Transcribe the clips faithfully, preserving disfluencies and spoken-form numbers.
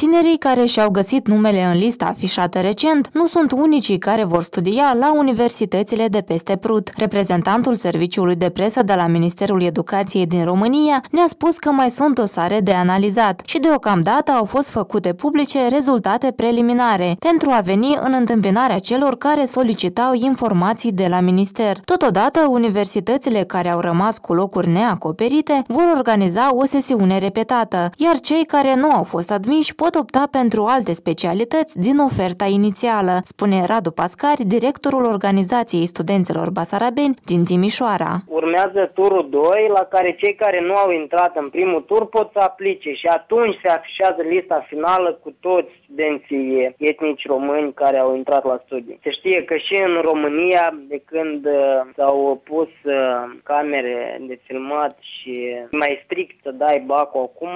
Tinerii care și-au găsit numele în lista afișată recent nu sunt unicii care vor studia la universitățile de peste Prut. Reprezentantul Serviciului de Presă de la Ministerul Educației din România ne-a spus că mai sunt dosare de analizat și deocamdată au fost făcute publice rezultate preliminare pentru a veni în întâmpinarea celor care solicitau informații de la minister. Totodată, universitățile care au rămas cu locuri neacoperite vor organiza o sesiune repetată, iar cei care nu au fost admiși pot opta pentru alte specialități din oferta inițială, spune Radu Pascari, directorul Organizației Studenților Basarabeni din Timișoara. Urmează turul doi, la care cei care nu au intrat în primul tur pot să aplice și atunci se afișează lista finală cu toți studenții etnici români care au intrat la studii. Se știe că și în România, de când s-au pus camere de filmat și mai strict să dai bacul acum,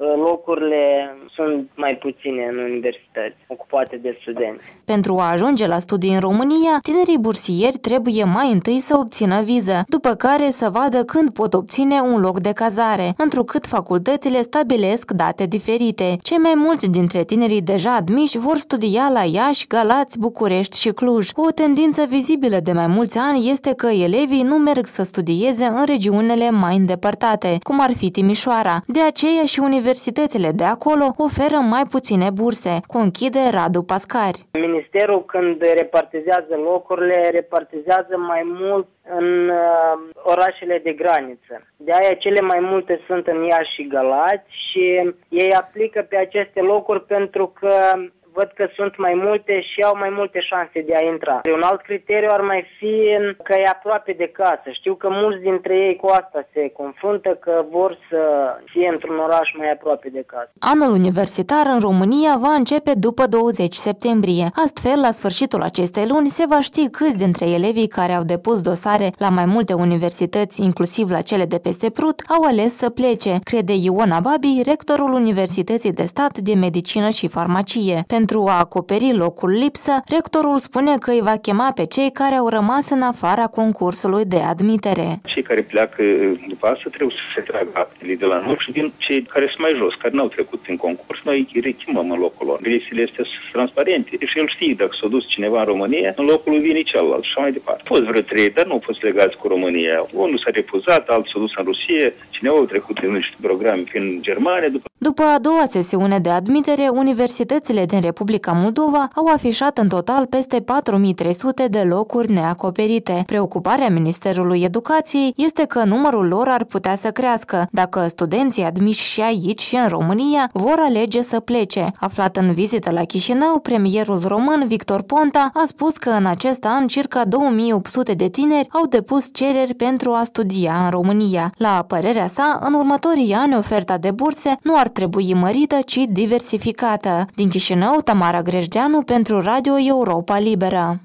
locurile sunt mai puține în universități ocupate de studenți. Pentru a ajunge la studii în România, tinerii bursieri trebuie mai întâi să obțină viză, după care să vadă când pot obține un loc de cazare, întrucât facultățile stabilesc date diferite. Cei mai mulți dintre tinerii deja admiși vor studia la Iași, Galați, București și Cluj. O tendință vizibilă de mai mulți ani este că elevii nu merg să studieze în regiunile mai îndepărtate, cum ar fi Timișoara. De aceea și universitățile de acolo oferă mai puține burse, conchide Radu Pascari. Ministerul, când repartizează locurile, repartizează mai mult în uh, orașele de graniță. De aia cele mai multe sunt în Iași și Galați și ei aplică pe aceste locuri pentru că văd că sunt mai multe și au mai multe șanse de a intra. Un alt criteriu ar mai fi că e aproape de casă. Știu că mulți dintre ei cu asta se confruntă, că vor să fie într-un oraș mai aproape de casă. Anul universitar în România va începe după douăzeci septembrie. Astfel, la sfârșitul acestei luni se va ști câți dintre elevii care au depus dosare la mai multe universități, inclusiv la cele de peste Prut, au ales să plece, crede Iona Babi, rectorul Universității de Stat de Medicină și Farmacie. Pentru a acoperi locul lipsă, rectorul spune că îi va chema pe cei care au rămas în afara concursului de admitere. Cei care pleacă după asta trebuie să se tragă aptele de la noi și din cei care sunt mai jos, care n-au trecut prin concurs, noi îi rechemăm în locul lor. Listele astea sunt transparente și el știe dacă s-a dus cineva în România, în locul lui vine celălalt și așa mai departe. Au fost vreo trei, dar nu au fost legați cu România. Unul s-a refuzat, altul s-a dus în Rusia, cineva a trecut în niște programe prin Germania. După... După a doua sesiune de admitere, universitățile din Republica Moldova au afișat în total peste patru mii trei sute de locuri neacoperite. Preocuparea Ministerului Educației este că numărul lor ar putea să crească dacă studenții admiși și aici și în România vor alege să plece. Aflat în vizită la Chișinău, premierul român Victor Ponta a spus că în acest an circa două mii opt sute de tineri au depus cereri pentru a studia în România. La părerea sa, în următorii ani oferta de burse nu ar trebui mărită, ci diversificată. Din Chișinău, Tamara Grejdeanu pentru Radio Europa Liberă.